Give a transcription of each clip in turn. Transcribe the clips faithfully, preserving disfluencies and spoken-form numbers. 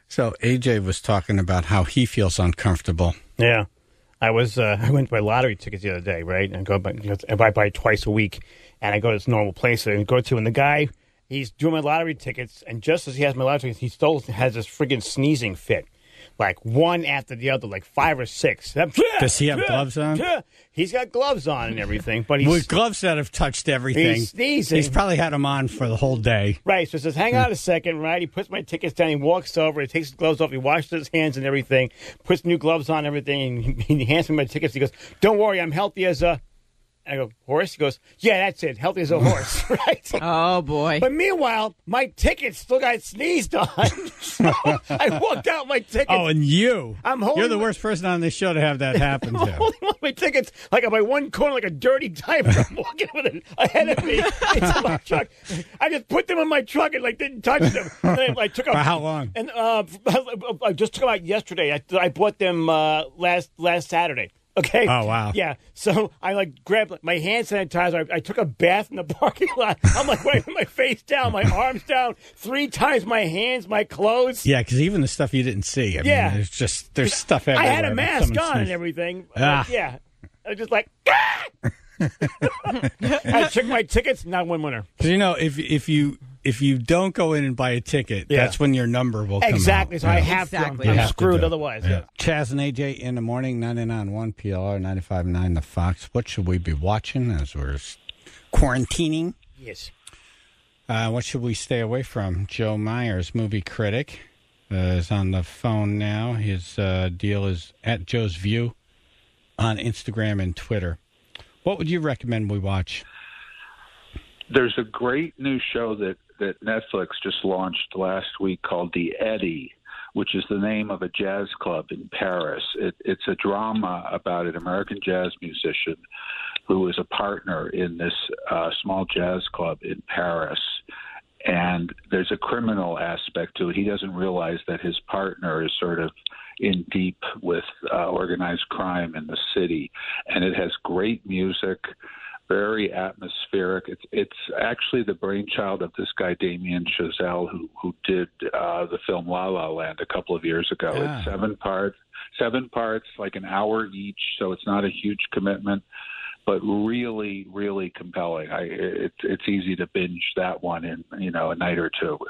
So A J was talking about how he feels uncomfortable. Yeah. I was uh, I went to buy lottery tickets the other day, right? And go buy, I buy, buy twice a week, and I go to this normal place that I go to, and the guy, he's doing my lottery tickets, and just as he has my lottery tickets, he still has this friggin' sneezing fit. Like one after the other, like five or six. Does he have gloves on? He's got gloves on and everything, but he's with gloves that have touched everything. He's sneezing. He's probably had them on for the whole day. Right. So he says, "Hang on a second." Right. He puts my tickets down. He walks over. He takes his gloves off. He washes his hands and everything. Puts new gloves on and everything. And he, he hands me my tickets. He goes, "Don't worry, I'm healthy as a." I go, "Horse?" He goes, "Yeah, that's it. Healthy as a horse." Right? Oh, boy. But meanwhile, my tickets still got sneezed on. So I walked out my tickets. Oh, and you. I'm holding You're the my, worst person on this show to have that happen I'm to. holding my tickets like on my one corner like a dirty diaper. I'm walking with it ahead of me into my truck. I just put them in my truck and like didn't touch them. And then I took For how long? And uh, I just took them out yesterday. I, I bought them uh, last last Saturday. Okay. Oh, wow. Yeah. So I like grabbed my hand sanitizer. I, I took a bath in the parking lot. I'm like wiping my face down, my arms down, three times my hands, my clothes. Yeah, because even the stuff you didn't see. I Yeah. mean, there's just there's stuff I everywhere. had a that mask someone on and sneezed. everything. Ah. Like, yeah. I was just like, ah! I took my tickets, not one winner. Because, you know, if if you if you don't go in and buy a ticket, Yeah. that's when your number will come Exactly. out. So I Yeah. have Exactly. to. You I'm have to screwed do it. otherwise. Yeah. Yeah. Chaz and A J in the morning, ninety-nine point one P L R, ninety-five point nine The Fox. What should we be watching as we're quarantining? Yes. Uh, what should we stay away from? Joe Myers, movie critic, uh, is on the phone now. His uh, deal is at Joe's View on Instagram and Twitter. What would you recommend we watch? There's a great new show that, that Netflix just launched last week called The Eddy, which is the name of a jazz club in Paris. It, it's a drama about an American jazz musician who is a partner in this uh, small jazz club in Paris. And there's a criminal aspect to it. He doesn't realize that his partner is sort of in deep with uh, organized crime in the city. And it has great music, very atmospheric. It's it's actually the brainchild of this guy Damien Chazelle, who who did uh, the film La La Land a couple of years ago. Yeah. It's seven parts, seven parts, like an hour each, so it's not a huge commitment, but really, really compelling. I it's it's easy to binge that one in you know a night or two.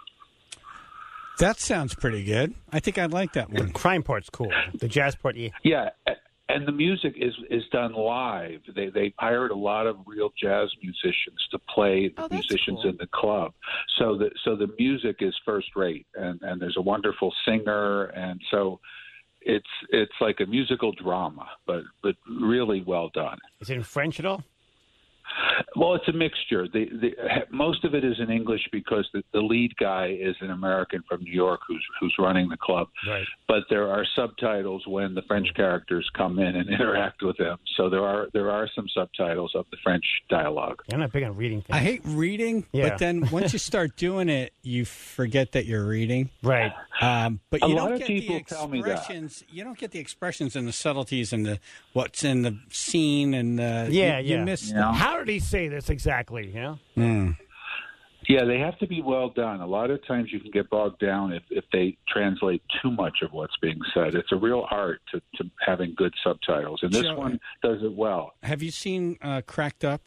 That sounds pretty good. I think I'd like that The one. crime part's cool. The jazz part, yeah. Yeah. And the music is, is done live. They they hired a lot of real jazz musicians to play the Oh, that's musicians cool. in the club. So the so the music is first rate, and, and there's a wonderful singer, and so it's it's like a musical drama, but but really well done. Is it in French at all? Well, it's a mixture. The, the, most of it is in English because the, the lead guy is an American from New York who's who's running the club. Right. But there are subtitles when the French characters come in and interact with them. So there are there are some subtitles of the French dialogue. I'm not big on reading things. I hate reading, Yeah. but then once you start doing it, you forget that you're reading. Right. Um, but A you lot don't of get people the tell me that. expressions. You don't get the expressions and the subtleties and the what's in the scene and uh, Yeah, you, yeah. You miss. Yeah. How did he say this exactly? You know? Mm. Yeah, they have to be well done. A lot of times you can get bogged down if, if they translate too much of what's being said. It's a real art to, to having good subtitles, and this Joe, one does it well. Have you seen uh, Cracked Up?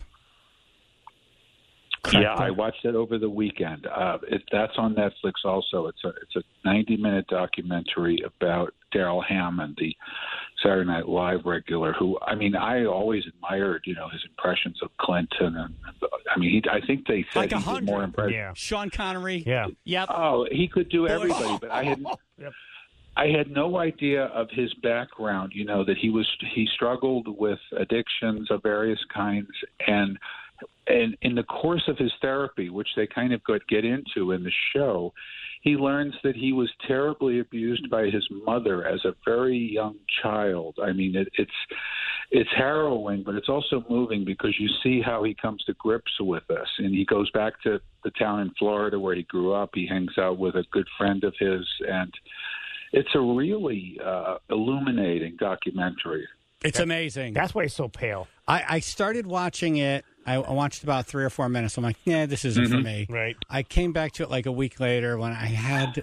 Yeah, I watched it over the weekend. Uh, it, that's on Netflix also. It's a it's a ninety minute documentary about Daryl Hammond, the Saturday Night Live regular. Who I mean, I always admired you know his impressions of Clinton, and I mean, he, I think they said Like a he did hundred. more impressions. Yeah. Sean Connery. Yeah. Yep. Oh, he could do everybody, but I had Yep. I had no idea of his background. You know that he was he struggled with addictions of various kinds, and and in the course of his therapy, which they kind of got get into in the show, he learns that he was terribly abused by his mother as a very young child. I mean, it, it's it's harrowing, but it's also moving because you see how he comes to grips with this. And he goes back to the town in Florida where he grew up. He hangs out with a good friend of his, and it's a really uh, illuminating documentary. It's amazing. That's why he's so pale. I, I started watching it. I I watched about three or four minutes. I'm like, yeah, this isn't for me. Right. I came back to it like a week later when I had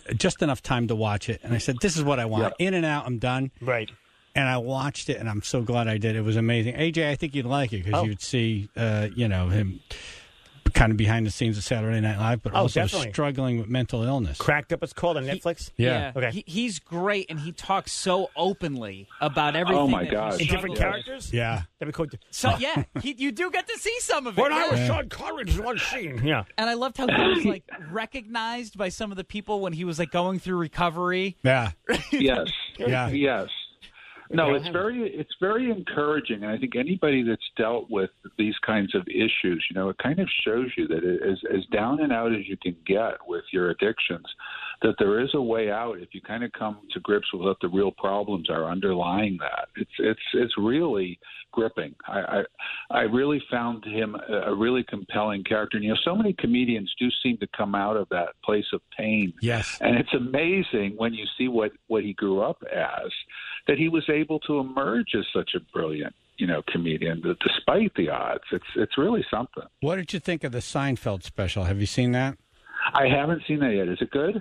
just enough time to watch it, and I said, "This is what I want." Yeah. In and out, I'm done. Right. And I watched it, and I'm so glad I did. It was amazing. A J, I think you'd like it because Oh. you'd see, uh, you know, him kind of behind the scenes of Saturday Night Live, but Oh, also definitely. struggling with mental illness. Cracked Up, it's called on Netflix. Yeah. Okay. He, he's great, and he talks so openly about everything. Oh, my that gosh. he's In different struggling characters. Yeah. That'd be cool. So yeah, he, you do get to see some of it. When I yeah. was Yeah. Sean Connery's one scene. Yeah. And I loved how he was like recognized by some of the people when he was like going through recovery. Yeah. Yes. Yeah. Yes. No, it's very it's very encouraging, and I think anybody that's dealt with these kinds of issues, you know, it kind of shows you that it, as as down and out as you can get with your addictions, that there is a way out if you kind of come to grips with what the real problems are underlying that. It's it's it's really gripping. I I, I really found him a, a really compelling character. And, you know, so many comedians do seem to come out of that place of pain. Yes. And it's amazing when you see what, what he grew up as, that he was able to emerge as such a brilliant, you know, comedian, that despite the odds. It's it's really something. What did you think of the Seinfeld special? Have you seen that? I haven't seen that yet. Is it good?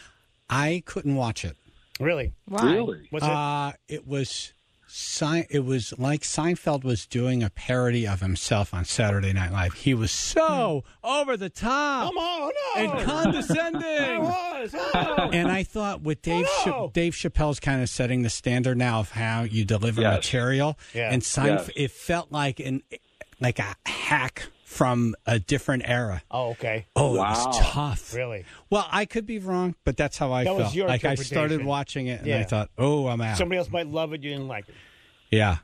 I couldn't watch it. Really? Why? Really? What's it? Uh, it was Se- it was like Seinfeld was doing a parody of himself on Saturday Night Live. He was so over the top Come on, no. and I condescending. was. Oh. And I thought with Dave Oh, no. Cha- Dave Chappelle's kind of setting the standard now of how you deliver Yes. material, Yeah. and Seinfeld, Yes. it felt like an like a hack from a different era. Oh, okay. Oh, Wow. it was tough. Really? Well, I could be wrong, but that's how I That was felt. your Like I started interpretation. watching it and Yeah. I thought, "Oh, I'm out." Somebody else might love it. You didn't like it. Yeah.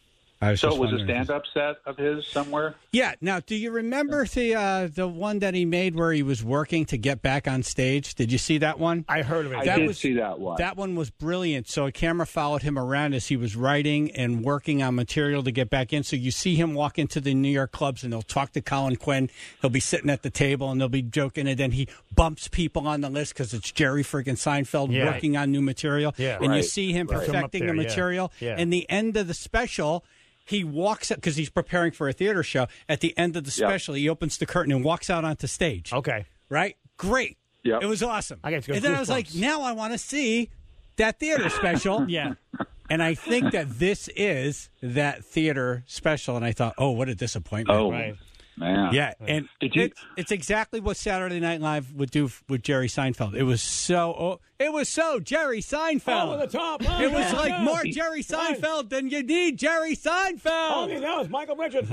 I was So just it was a wondering. stand-up set of his somewhere? Yeah. Now, do you remember the uh, the one that he made where he was working to get back on stage? Did you see that one? I heard of it. I That did was- see that one. That one was brilliant. So a camera followed him around as he was writing and working on material to get back in. So you see him walk into the New York clubs and he'll talk to Colin Quinn. He'll be sitting at the table and they'll be joking. And then he bumps people on the list because it's Jerry friggin' Seinfeld Yeah. working on new material. Yeah. And you Right. see him Right. perfecting Up there, the yeah. material. Yeah. And the end of the special, he walks up because he's preparing for a theater show. At the end of the Yep. special, he opens the curtain and walks out onto stage. Okay. Right? Great. Yep. It was awesome. I got to go and then I was like, goosebumps. now I want to see that theater special. Yeah. And I think that this is that theater special. And I thought, oh, what a disappointment. Oh, Right. man. Yeah, and Did you- it's, it's exactly what Saturday Night Live would do f- with Jerry Seinfeld. It was so, oh, it was so Jerry Seinfeld. Over the top. It was like Yeah. more Jerry Seinfeld than you need Jerry All Seinfeld. you know is Michael Richards.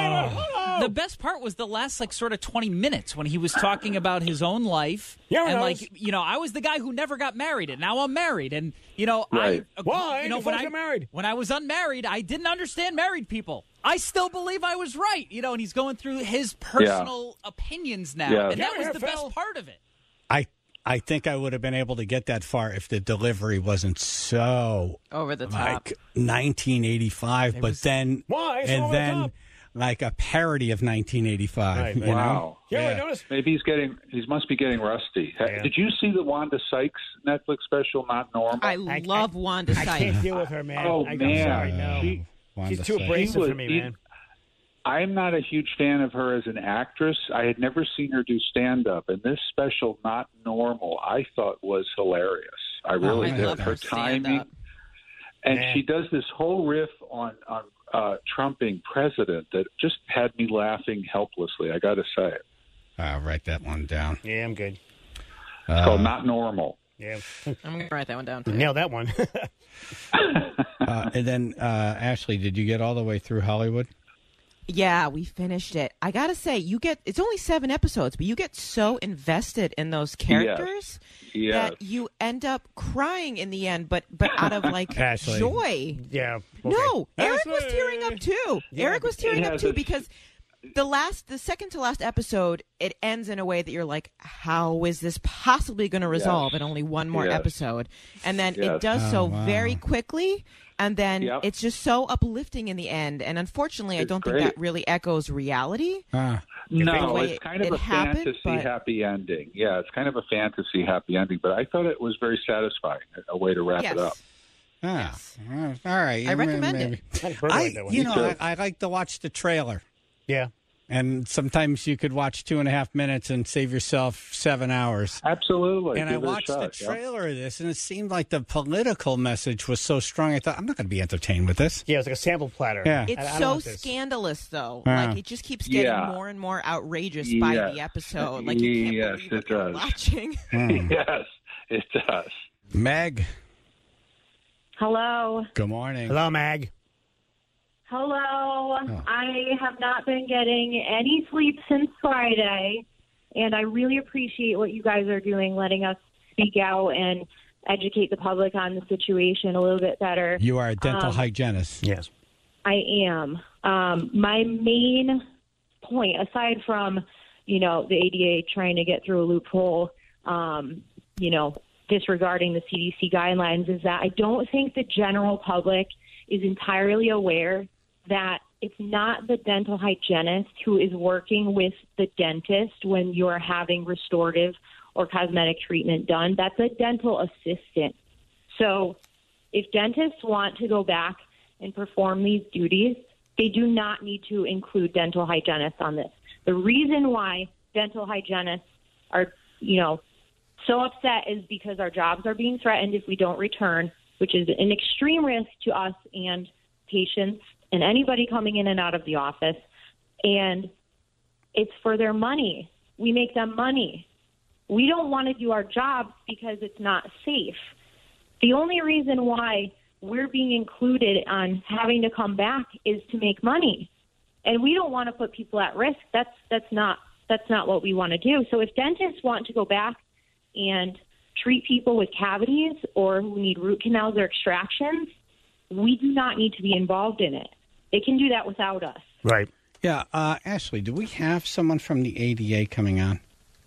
Oh. The best part was the last like sort of twenty minutes when he was talking about his own life. Yeah, and I like was- you know, I was the guy who never got married, and now I'm married, and you know, Right. I Why? You know, You when folks I are married. when I was unmarried, I didn't understand married people. I still believe I was right, you know, and he's going through his personal opinions now, Yeah. and that was Yeah, the Phil. best part of it. I, I think I would have been able to get that far if the delivery wasn't so Over the top. like nineteen eighty-five, but then Why? It's and over the then top. like a parody of nineteen eighty-five. Right, you right. know? Wow. Yeah, I Yeah. noticed. Maybe he's getting, he must be getting rusty. Ha- Yeah. Did you see the Wanda Sykes Netflix special, Not Normal? I I- love Wanda I Sykes. can't deal with her, man. Oh, I, I'm man. sorry, no. She- Wanda She's too Sykes. abrasive She was- for me, he- man. I'm not a huge fan of her as an actress. I had never seen her do stand-up, and this special, Not Normal, I thought was hilarious. I really I did. love Her her timing, stand-up. and Man. she does this whole riff on on uh, Trump being president that just had me laughing helplessly. I got to say it. I'll write that one down. Yeah, I'm good. It's called Not Normal. Yeah. I'm going to write that one down, too. Nailed that one. Uh, and then, uh, Ashley, did you get all the way through Hollywood? Yeah, we finished it. I gotta say, you get it's only seven episodes, but you get so invested in those characters Yes. that you end up crying in the end, but but out of like Ashley. joy. yeah. okay. No, Eric was Ashley. tearing up too. Yeah, Eric was tearing it up has too a- because the last, the second to last episode, it ends in a way that you're like, how is this possibly going to resolve Yes. in only one more Yes. episode? And then Yes. it does Oh, so wow. very quickly. And then Yep. it's just so uplifting in the end. And unfortunately, I It's don't great. think that really echoes reality. Ah, No, the way it's kind of it a happened, fantasy but- happy ending. Yeah, it's kind of a fantasy happy ending, but I thought it was very satisfying, a way to wrap yes. it up. ah, uh, all right. I recommend maybe. it. I, like Bird I, like that one. you Me know, too. I, I like to watch the trailer. yeah. And sometimes you could watch two and a half minutes and save yourself seven hours. Absolutely. And Give I it a watched shot, the trailer yeah. of this, and it seemed like the political message was so strong. I thought, I'm not going to be entertained with this. Yeah, it's like a sample platter. Yeah. It's I, I so scandalous, though. Yeah. Like, it just keeps getting Yeah. more and more outrageous by Yes. the episode. Like, you can't Yes, believe it what you're does. watching. Mm. Yes, it does. Meg, Hello. good morning. Hello, Mag. Hello. Oh. I have not been getting any sleep since Friday, and I really appreciate what you guys are doing, letting us speak out and educate the public on the situation a little bit better. You are a dental Um, hygienist. Yes. I am. Um, my main point, aside from, you know, the A D A trying to get through a loophole, um, you know, disregarding the C D C guidelines, is that I don't think the general public is entirely aware that it's not the dental hygienist who is working with the dentist when you're having restorative or cosmetic treatment done. That's a dental assistant. So if dentists want to go back and perform these duties, they do not need to include dental hygienists on this. The reason why dental hygienists are, you know, so upset is because our jobs are being threatened if we don't return, which is an extreme risk to us and patients and anybody coming in and out of the office. And it's for their money. We make them money. We don't want to do our jobs because it's not safe. The only reason why we're being included on having to come back is to make money. And we don't want to put people at risk. That's that's not that's not what we want to do. So if dentists want to go back and treat people with cavities or who need root canals or extractions, we do not need to be involved in it. They can do that without us. Right. Yeah, uh, Ashley, do we have someone from the A D A coming on?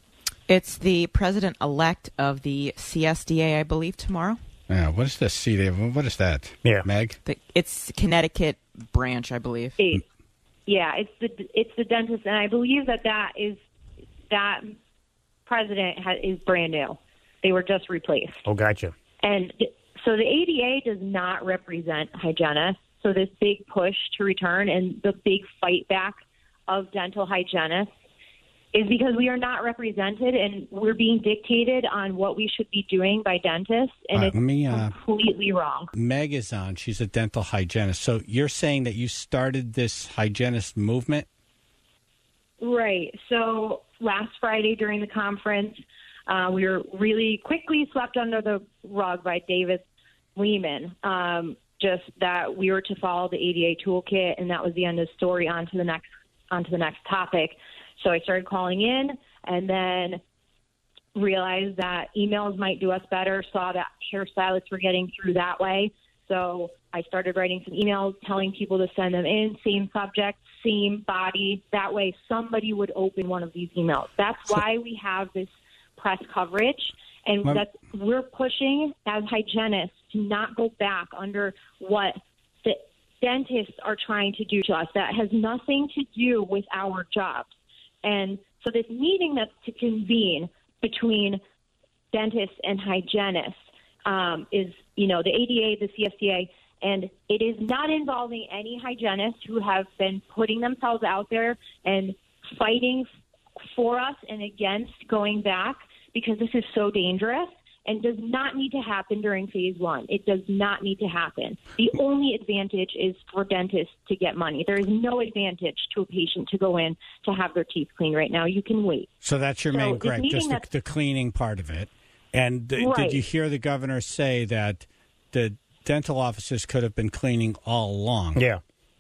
It's the president-elect of the C S D A, I believe, tomorrow. Yeah, what is this C D A? What is that? Yeah. Meg? The, it's Connecticut branch, I believe. It, yeah, it's the it's the dentist, and I believe that that is that president ha, is brand new. They were just replaced. Oh, gotcha. And so the A D A does not represent hygienists. So this big push to return and the big fight back of dental hygienists is because we are not represented and we're being dictated on what we should be doing by dentists, and Right, it's let me, uh, completely wrong. Meg is on. She's a dental hygienist. So you're saying that you started this hygienist movement? Right. So last Friday during the conference, uh, we were really quickly swept under the rug by Davis Lehman. Um, just that we were to follow the A D A toolkit, and that was the end of the story. On to the next, on to the next topic. So I started calling in, and then realized that emails might do us better. Saw that hairstylists were getting through that way, so I started writing some emails telling people to send them in, same subject, same body. That way, somebody would open one of these emails. That's why we have this press coverage. And Mom. that's, we're pushing as hygienists to not go back under what the dentists are trying to do to us. That has nothing to do with our jobs. And so this meeting that's to convene between dentists and hygienists um, is, you know, the A D A, the C S D A, and it is not involving any hygienists who have been putting themselves out there and fighting for us and against going back, because this is so dangerous and does not need to happen during phase one. It does not need to happen. The only advantage is for dentists to get money. There is no advantage to a patient to go in to have their teeth cleaned right now. You can wait. So that's your So main this gripe, meeting just the, that's- the cleaning part of it. And th- Right. did you hear the governor say that the dental offices could have been cleaning all along? Yeah.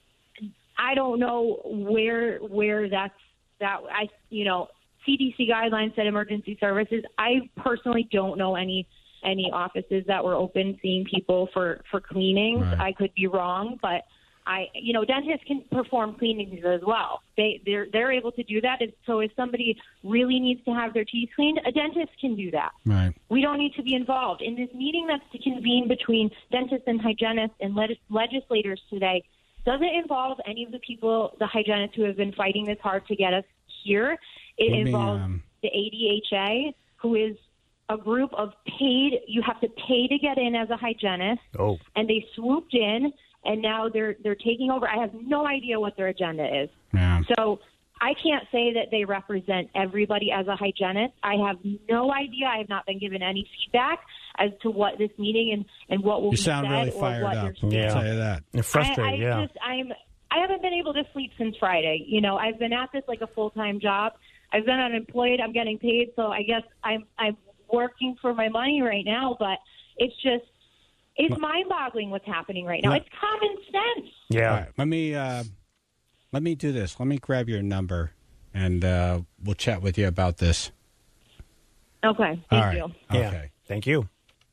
I don't know where where that's that I you know C D C guidelines said emergency services. I personally don't know any any offices that were open seeing people for for cleanings. Right. I could be wrong, but I you know dentists can perform cleanings as well. They they're they're able to do that. So if somebody really needs to have their teeth cleaned, a dentist can do that. Right. We don't need to be involved in this meeting that's to convene between dentists and hygienists and leg- legislators today. Doesn't involve any of the people, the hygienists who have been fighting this hard to get us here. It Let me, involves um, the A D H A, who is a group of paid, you have to pay to get in as a hygienist, Oh. and they swooped in, and now they're they're taking over. I have no idea what their agenda is. Yeah. So I can't say that they represent everybody as a hygienist. I have no idea. I have not been given any feedback as to what this meeting and, and what will you be sound said really or fired what up. they're saying. Yeah, I'll tell you that. You're frustrated, I, I yeah. Just, I'm, I haven't been able to sleep since Friday. You know, I've been at this like a full-time job. I've been unemployed. I'm getting paid, so I guess I'm I'm working for my money right now. But it's just it's Well, mind-boggling what's happening right now. well, It's common sense. Yeah. All right, let me uh, let me do this. Let me grab your number, and uh, we'll chat with you about this. Okay, thank All right. you. Yeah. Okay. Thank you.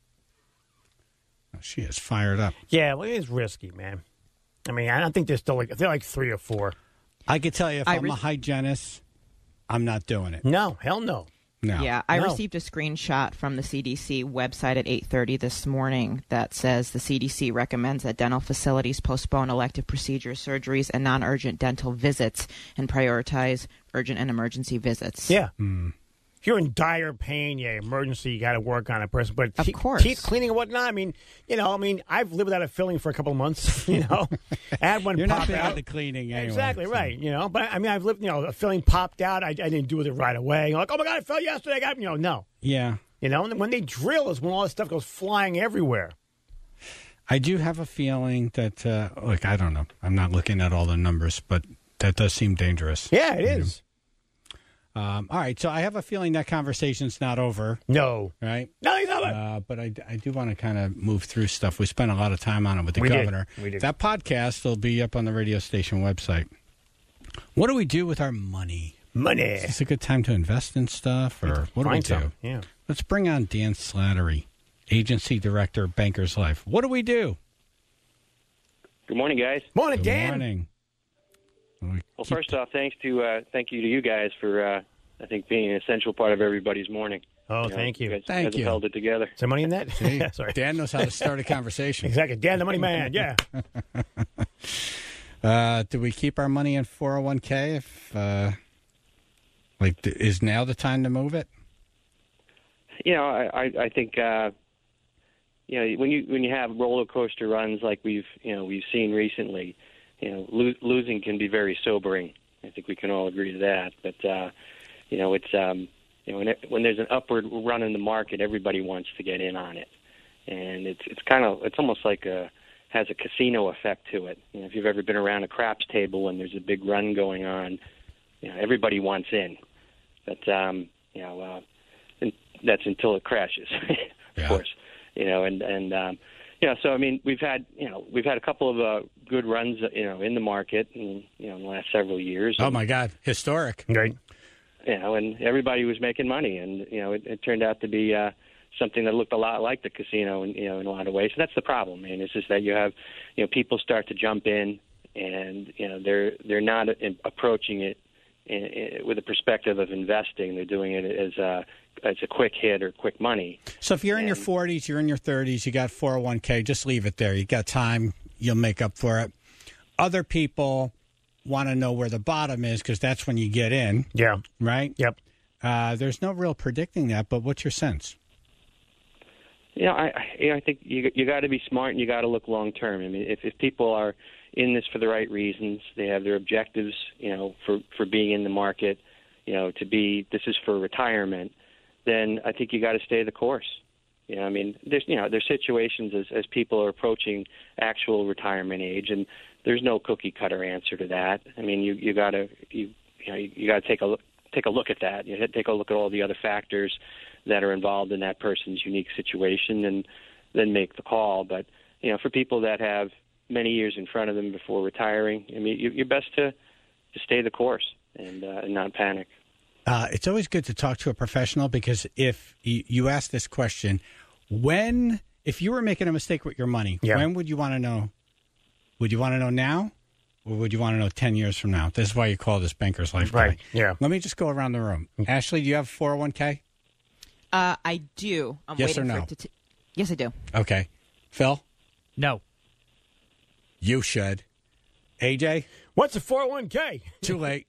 She is fired up. Yeah, well, it is risky, man. I mean, I don't think they're still like they're like three or four. I could tell you if I I'm re- a hygienist, I'm not doing it. No, hell no. No. Yeah, I No. received a screenshot from the C D C website at eight thirty this morning that says the C D C recommends that dental facilities postpone elective procedures, surgeries, and non-urgent dental visits and prioritize urgent and emergency visits. Yeah. If you're in dire pain, yeah, emergency, you got to work on a person. But Of te- course. teeth cleaning and whatnot, I mean, you know, I mean, I've lived without a filling for a couple of months, you know. I had one You're pop not big out. on the cleaning anyway. Exactly, so- right, you know. But, I mean, I've lived, you know, a filling popped out. I, I didn't do it right away. You're like, oh, my God, I fell yesterday. I got, you know, no. Yeah. You know, and when they drill is when all this stuff goes flying everywhere. I do have a feeling that, uh, look, I don't know. I'm not looking at all the numbers, but that does seem dangerous. Yeah, it is. Um, all right, so I have a feeling that conversation's not over, No. right? No, he's not. Uh, but I, I do want to kind of move through stuff. We spent a lot of time on it with the We did. governor. We did. That podcast will be up on the radio station website. What do we do with our money? Money. Is this a good time to invest in stuff, or what do we Find do? some. Yeah. Let's bring on Dan Slattery, Agency Director, Bankers Life. What do we do? Good morning, guys. Morning, Good Dan. morning. We Well, keep- first off, thanks to uh, thank you to you guys for uh, I think being an essential part of everybody's morning. Oh, You know, thank you. guys, Thank guys have you. held it together. Is there money in that? See, Yeah, sorry. Dan knows how to start a conversation. Exactly. Dan, the money man. Yeah. Uh, do we keep our money in four oh one k? If uh, like, th- is now the time to move it? You know, I I, I think uh, you know when you when you have roller coaster runs like we've you know we've seen recently, you know, lo- losing can be very sobering. I think we can all agree to that. But uh, you know, it's um, you know when, it, when there's an upward run in the market, everybody wants to get in on it, and it's it's kind of it's almost like a has a casino effect to it. You know, if you've ever been around a craps table and there's a big run going on, you know, everybody wants in. But um, you know, uh, and that's until it crashes, of Yeah. course. You know, and and um, you know, so I mean, we've had you know we've had a couple of uh, good runs, you know, in the market, in, you know, in the last several years. Oh And, my God, historic! Right. You know, and everybody was making money, and you know, it, it turned out to be uh, something that looked a lot like the casino, in, you know, in a lot of ways. So that's the problem, man. It's just that you have, you know, people start to jump in, and you know, they're they're not in, approaching it in, in, with a perspective of investing. They're doing it as a as a quick hit or quick money. So if you're in your And- forties, you're in your thirties, you got four oh one k, just leave it there. You got time, you'll make up for it. Other people want to know where the bottom is because that's when you get in, Yeah. right? Yep. Uh, there's no real predicting that, but what's your sense? You know, I I, you know, I think you you got to be smart and you got to look long term. I mean, if if people are in this for the right reasons, they have their objectives, you know, for for being in the market, you know, to be this is for retirement, then I think you got to stay the course. You know, I mean, there's you know there's situations as as people are approaching actual retirement age, and there's no cookie cutter answer to that. I mean, you you got to you you know you, you got to take a look take a look at that. You take a look at all the other factors that are involved in that person's unique situation, and then make the call. But you know, for people that have many years in front of them before retiring, I mean, you, you're best to to stay the course and, uh, and not panic. Uh, it's always good to talk to a professional because if you, you ask this question, when, if you were making a mistake with your money, Yeah. when would you want to know? Would you want to know now or would you want to know ten years from now? This is why you call this Banker's Life Right. Guy. Yeah. Let me just go around the room. Ashley, do you have four oh one k? Uh, I do. I'm Yes waiting or for no? it to t- yes, I do. Okay. Phil, No. you should. A J, What's a four oh one k? too late.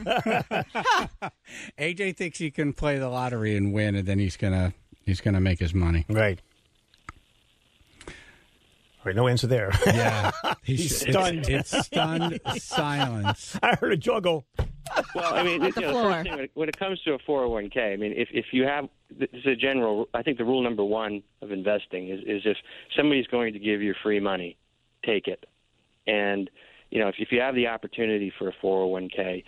A J thinks he can play the lottery and win, and then he's gonna he's gonna make his money. Right. All right, no answer there. Yeah, He's it's- stunned. It's, stunned silence. I heard a jaw go. Well, I mean, the you know, the floor. first thing, when it comes to a four oh one k, I mean, if, if you have, this is a general, I think the rule number one of investing is, is if somebody's going to give you free money, take it. And, you know, if, if you have the opportunity for a four oh one k,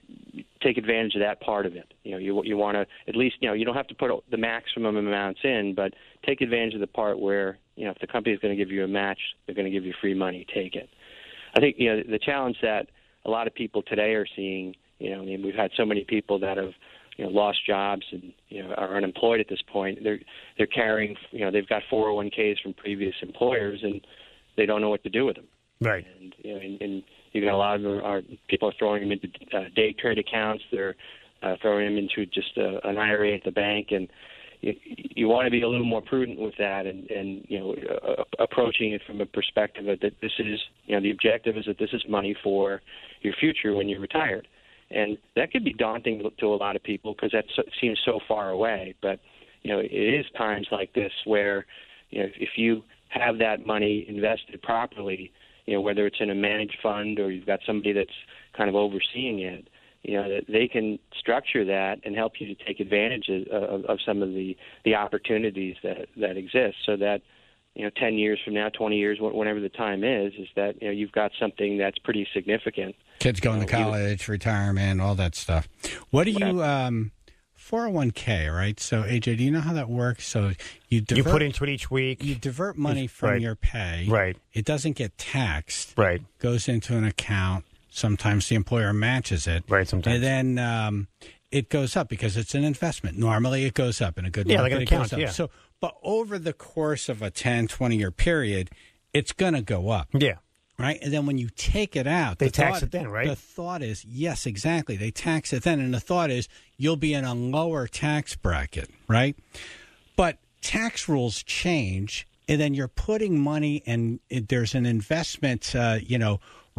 take advantage of that part of it. You know, you you want to at least, you know, you don't have to put the maximum amounts in, but take advantage of the part where, you know, if the company is going to give you a match, they're going to give you free money, take it. I think, you know, the challenge that a lot of people today are seeing, you know, I mean, we've had so many people that have, you know, lost jobs and, you know, are unemployed at this point. They're they're carrying, you know, they've got four oh one k's from previous employers, and they don't know what to do with them. Right. And, you know, and, and you got a lot of them are people are throwing them into uh, day trade accounts. They're uh, throwing them into just uh, an I R A at the bank, and you, you want to be a little more prudent with that, and, and you know, uh, approaching it from a perspective of that this is, you know, the objective is that this is money for your future when you're retired. And that could be daunting to a lot of people because that seems so far away. But, you know, it is times like this where, you know, if you have that money invested properly, you know, whether it's in a managed fund or you've got somebody that's kind of overseeing it, you know, that they can structure that and help you to take advantage of, of, of some of the, the opportunities that, that exist so that, you know, ten years from now, twenty years, whenever the time is, is that, you know, you've got something that's pretty significant. Kids going you to know, college, even, retirement, all that stuff. What do you, um, four oh one k, right? So, A J, do you know how that works? So you divert, you put into it each week. You divert money from right. your pay. Right. It doesn't get taxed. Right. Goes into an account. Sometimes the employer matches it. Right, sometimes. And then um, it goes up because it's an investment. Normally it goes up in a good yeah, market. like an it account, goes up. yeah. So, but over the course of a ten, twenty-year period, it's going to go up. Yeah. Right? And then when you take it out, they the tax thought, it then, right? The thought is, yes, exactly. They tax it then. And the thought is you'll be in a lower tax bracket, right? But tax rules change, and then you're putting money and it, there's an investment, uh, you know,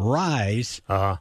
rise. Uh-huh.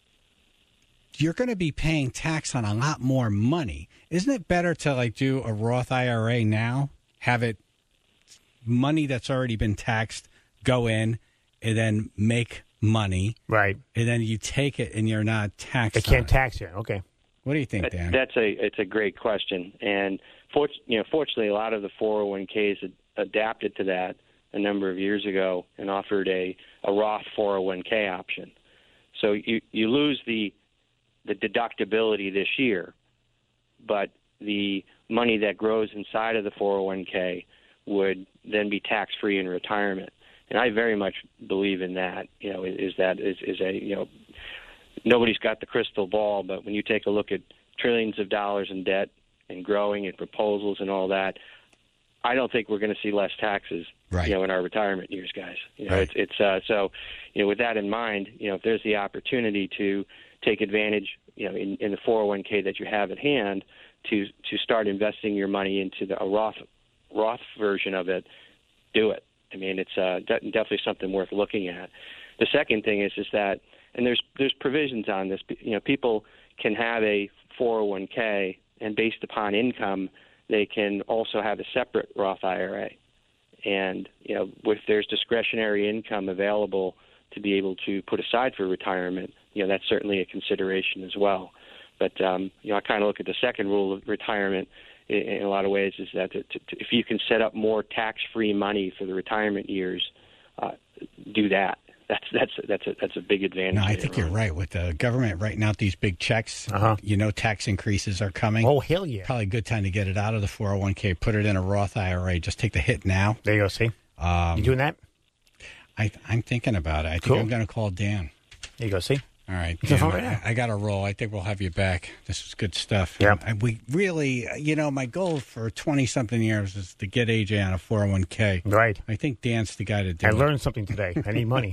You're going to be paying tax on a lot more money. Isn't it better to, like, do a Roth I R A now, have it money that's already been taxed go in, and then make money. Right. And then you take it and you're not taxed. They can't on it. tax you. Okay. What do you think, Dan? That's a it's a great question, and for, you know, fortunately, a lot of the four oh one k's ad, adapted to that a number of years ago and offered a, a Roth four oh one k option. So you you lose the the deductibility this year, but the money that grows inside of the four oh one k would then be tax free in retirement. And I very much believe in that. You know, is, is that is, is a you know nobody's got the crystal ball, but when you take a look at trillions of dollars in debt and growing and proposals and all that, I don't think we're going to see less taxes. Right. You know, in our retirement years, guys. You know, Right. it's it's uh, so you know with that in mind, you know, if there's the opportunity to take advantage, you know, in, in the four oh one k that you have at hand to to start investing your money into the a Roth Roth version of it, do it. I mean, it's uh, de- definitely something worth looking at. The second thing is is that, and there's there's provisions on this. You know, people can have a four oh one k, and based upon income, they can also have a separate Roth I R A. And you know, if there's discretionary income available to be able to put aside for retirement, you know, that's certainly a consideration as well. But um, you know, I kind of look at the second rule of retirement in, in a lot of ways is that to, to, if you can set up more tax-free money for the retirement years, uh, do that. That's that's that's a that's a big advantage. No, I think you're right. With the government writing out these big checks, uh-huh. you know, tax increases are coming. Oh, hell yeah! Probably a good time to get it out of the four oh one k, put it in a Roth I R A. Just take the hit now. There you go. See, um, you doing that? I, I'm thinking about it. I think Cool. I'm going to call Dan. There you go. See. All right, Yeah, Dan, yeah. I, I got to roll. I think we'll have you back. This is good stuff. Yeah. And we really, you know, my goal for twenty-something years is to get A J on a four oh one k. Right. I think Dan's the guy to do I it. learned something today. I need money.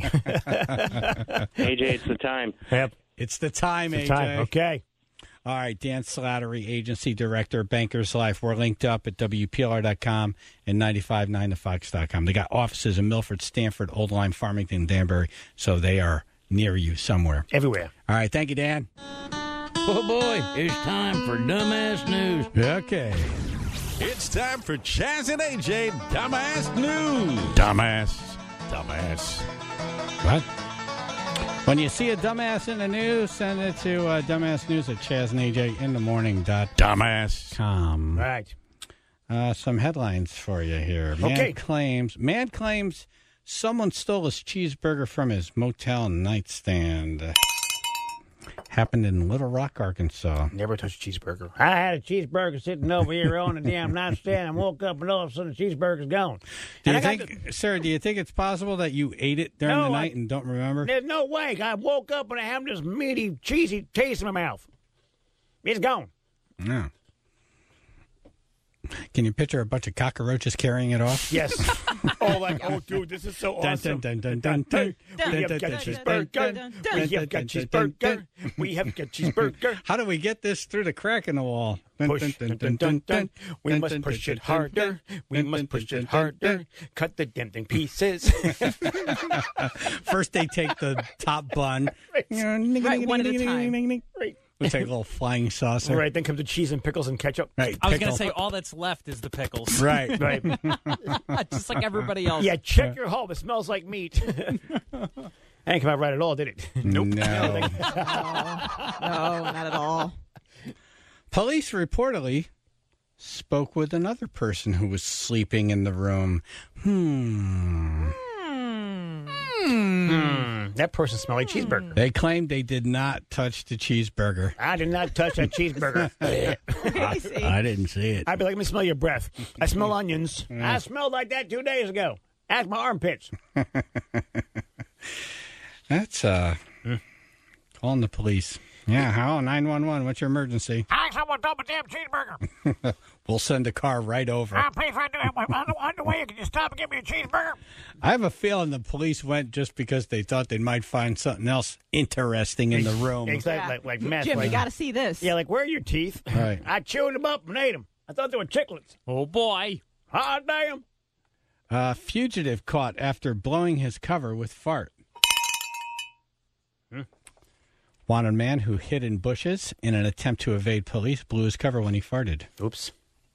A J, it's the time. Yep. It's the time, It's A J. the time. Okay. All right, Dan Slattery, Agency Director, Bankers Life. We're linked up at W P L R dot com and ninety-five point nine the fox dot com. They got offices in Milford, Stanford, Old Lyme, Farmington, Danbury, so they are near you somewhere. Everywhere. All right, thank you, Dan. Oh, boy, it's time for Dumbass News. Okay. It's time for Chaz and A J Dumbass News. Dumbass. Dumbass. What? When you see a dumbass in the news, send it to uh, dumbassnews at chaz and a j in the morning dot Dumbass. com. Right. Uh, some headlines for you here. Man Okay. claims man claims someone stole his cheeseburger from his motel nightstand. Uh, happened in Little Rock, Arkansas. Never touch a cheeseburger. I had a cheeseburger sitting over here on the damn nightstand. I woke up and all of a sudden the cheeseburger's gone. Do And you I got think, Sarah? Do you think it's possible that you ate it during No, the I- night and don't remember? There's no way. I woke up and I have this meaty, cheesy taste in my mouth. It's gone. No. Can you picture a bunch of cockroaches carrying it off? Yes. Oh, like, oh, dude, this is so awesome. Dun, dun, dun, dun, dun. We have got cheeseburger. We have got cheeseburger. We have got cheeseburger. How do we get this through the crack in the wall? Dun, Push. dun, Dun, dun, dun, dun, dun, dun. We dun, must dun, push dun, it dun, harder. dun, We dun, must dun, push dun, it dun, harder. dun. Cut the damn thing pieces. First, they take the top bun. Right. Right, one at a time. Right. We take a little flying saucer. Right, then comes the cheese and pickles and ketchup. Right. I was going pickle. to say all that's left is the pickles. Right. Right. Just like everybody else. Yeah, check your home. It smells like meat. That ain't come out right at all, did it? Nope. No. No, not at all. Police reportedly spoke with another person who was sleeping in the room. Hmm. Hmm. That person smelled like cheeseburger. They claimed they did not touch the cheeseburger. I did not touch that cheeseburger. Crazy. I didn't see it. I'd be like, let me smell your breath. I smell onions. I smelled like that two days ago. Ask my armpits. That's uh, calling the police. Yeah, how? nine one one, what's your emergency? Hi, someone told me damn cheeseburger. We'll send a car right over. I'm please right now. I'm on the- on the way. Can you stop and give me a cheeseburger? I have a feeling the police went just because they thought they might find something else interesting in the room. Exactly, like, like meth. Jim, like, you got to see this. yeah, like, where are your teeth? Right. I chewed them up and ate them. I thought they were chiclets. Oh, boy. Hot damn. Uh, fugitive caught after blowing his cover with fart. Hmm. Wanted man who hid in bushes in an attempt to evade police blew his cover when he farted. Oops.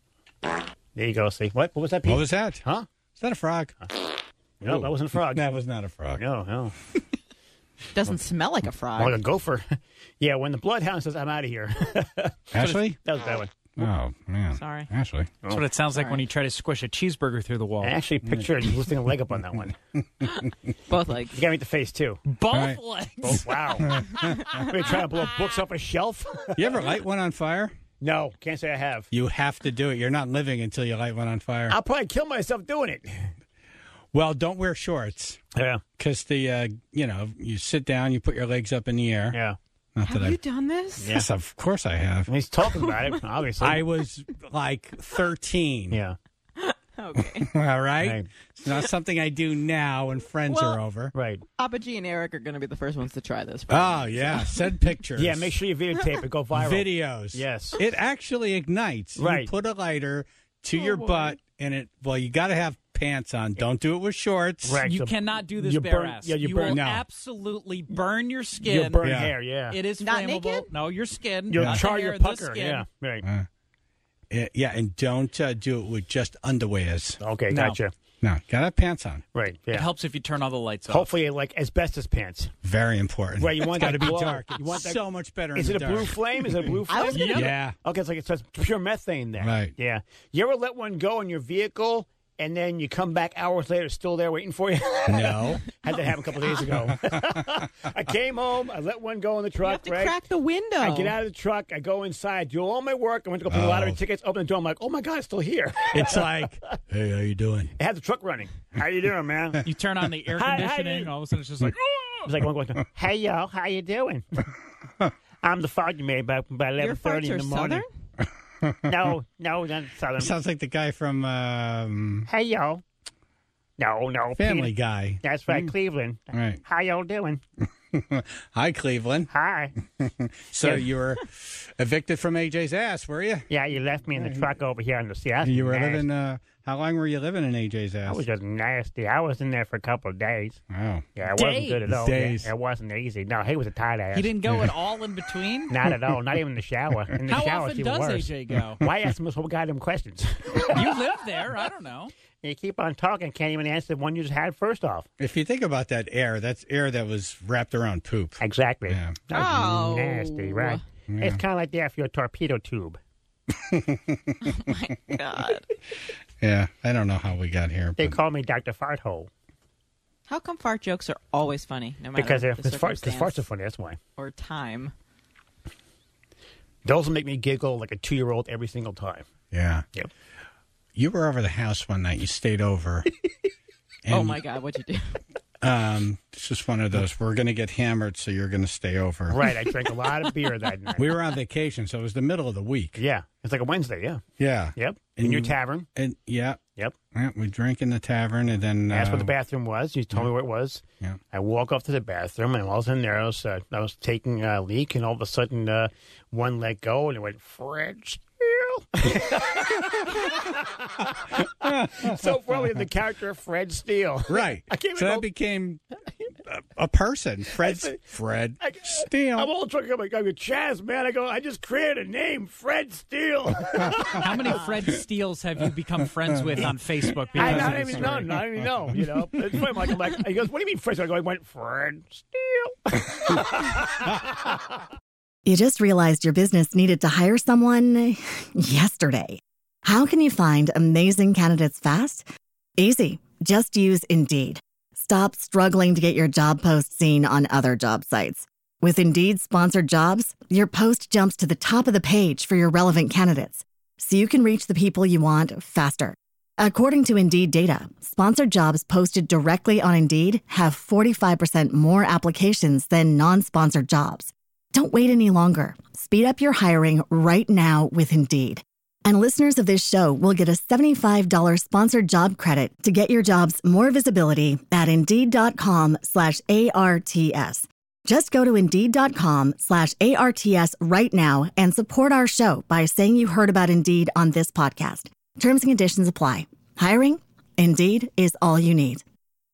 There you go. See, what? What was that, Pete? What was that? Huh? Is that a frog? No, that wasn't a frog. That was not a frog. No, no. Doesn't smell like a frog. Like a gopher. Yeah, when the bloodhound says, I'm out of here. Ashley? That was that one. Oh, man. Sorry. Ashley. That's what it sounds like when you try to squish a cheeseburger through the wall. I actually pictured you lifting a leg up on that one. Both legs. You got to meet the face, too. Both Right. legs. Oh, wow. Are you trying to blow books off a shelf? You ever light one on fire? No, can't say I have. You have to do it. You're not living until you light one on fire. I'll probably kill myself doing it. Well, don't wear shorts. Yeah. Because the, uh, you know, you sit down, you put your legs up in the air. Yeah. Not Have that you I. done this? Yes, of course I have. And he's talking about it, obviously. I was like thirteen. Yeah. Okay. All right? Right. It's not something I do now when friends Well- are over. Right. Papa G and Eric are going to be the first ones to try this. Oh, yeah. Send pictures. Yeah, make sure you videotape it. Go viral. Videos. Yes. It actually ignites. Right. You put a lighter to Oh, your boy. butt, and it, well, you got to have pants on. Don't do it with shorts. Right. You So cannot do this you bare burn- ass. yeah, you you burn- will No. absolutely burn your skin. You'll burn Yeah. hair, yeah. It is Not flammable. naked? No, your skin. You'll not the char hair, your the pucker. skin. Yeah, right. Uh, it- yeah, and don't uh, do it with just underwears. Okay, No. gotcha. No, got to have pants on. Right, yeah. It helps if you turn all the lights off. Hopefully, like asbestos pants. Very important. Right, you want got that to be glow. dark. You It's want that- so much better Is in it the a blue dark. flame? Is it a blue flame? I was gonna- Yeah. Okay, it's like it says pure methane there. Right. Yeah. You ever let one go in your vehicle and then you come back hours later, it's still there waiting for you? No. Had that happen a couple days ago. I came home, I let one go in the You truck, have to right? crack the window. I get out of the truck, I go inside, do all my work. I went to go put the lottery Oh. tickets, open the door. I'm like, oh my God, it's still here. It's like, hey, how you doing? I had the truck running. How you doing, man? You turn on the air Hi- hi, conditioning, dude. all of a sudden it's just like, It's like one going, hey, yo, how you doing? I'm the fog you made by, by Your eleven thirty farts in are the morning. southern? No, no, not southern. Sounds like the guy from um, Hey, yo. No, no. Family Peter. Guy. That's right, Cleveland. Right. How y'all doing? Hi, Cleveland. Hi. So Yeah. you were evicted from A J's ass, were you? Yeah, you left me in the truck over here on the sea. You were nasty. living. Uh, how long were you living in A J's I ass? was just nasty. I was in there for a couple of days. Wow. Yeah, it wasn't good at Days? all. Days. Yeah, it wasn't easy. No, he was a tight ass. he didn't go at all in between? Not at all. Not even in the shower. In the How shower, often it's even does worse. A J go? Why ask him this whole goddamn questions? You live there. I don't know. You keep on talking, can't even answer the one you just had first off. If you think about that air, that's air that was wrapped around poop. Exactly. Yeah. That's Oh. nasty, right? Yeah. It's kind of like that for your torpedo tube. Oh my God. Yeah, I don't know how we got here. They But call me Doctor Farthole How come fart jokes are always funny, no matter because the because farts, 'cause circumstance farts are funny. That's why. or time? Those will make me giggle like a two-year-old every single time. yeah. Yep. You were over the house one night. You stayed over. Oh and, my God, what'd you do? Um, it's just one of those. We're going to get hammered, so you're going to stay over. Right. I drank a lot of beer that night. We were on vacation, so it was the middle of the week. Yeah. It's like a Wednesday. Yeah. Yeah. Yep. And In your you- tavern. And yeah, Yep. yeah, we drank in the tavern, and then Asked uh, what the bathroom was. You told me where it was. Yeah. I walk off to the bathroom, and while I was in there, I was, uh, I was taking a leak, and all of a sudden, uh, one let go, and it went, Fred Steele. So probably the character of Fred Steele. right. I can't so even that became a, a person, Fred Fred I- Steele. I'm all talking about, I go, Chaz, man. I go, I just created a name, Fred Steele. How many Fred Steeles have you become friends with on Facebook? I Because don't of this even know. story? I don't even know. You know, it's funny. Like, I'm like, he goes, "What do you mean, Fred?" I go, "I went Fred Steele." You just realized your business needed to hire someone yesterday. How can you find amazing candidates fast? Easy. Just use Indeed. Stop struggling to get your job post seen on other job sites. With Indeed sponsored jobs, your post jumps to the top of the page for your relevant candidates, so you can reach the people you want faster. According to Indeed data, sponsored jobs posted directly on Indeed have forty-five percent more applications than non-sponsored jobs. Don't wait any longer. Speed up your hiring right now with Indeed. And listeners of this show will get a seventy-five dollars sponsored job credit to get your jobs more visibility at Indeed.com slash ARTS. Just go to Indeed.com slash ARTS right now and support our show by saying you heard about Indeed on this podcast. Terms and conditions apply. Hiring? Indeed is all you need.